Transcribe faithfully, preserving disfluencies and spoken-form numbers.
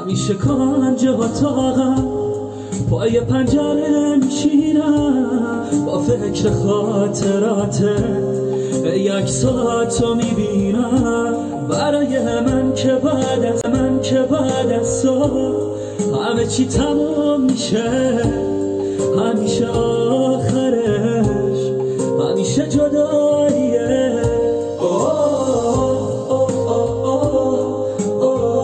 همیشه کانجه و تاقم پای پنجره میشینم با فکر خاطراتت یک ساعتو میبینم برای من که بعد از من که بعد از تو همه چی تموم میشه همیشه آخره